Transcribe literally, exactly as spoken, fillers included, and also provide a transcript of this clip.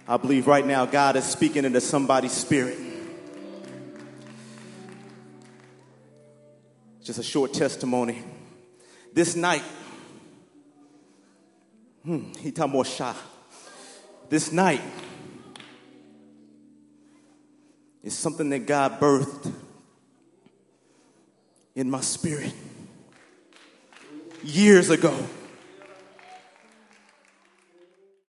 I believe right now God is speaking into somebody's spirit. Just a short testimony. This night, hmm, he talking more shy. This night is something that God birthed in my spirit years ago.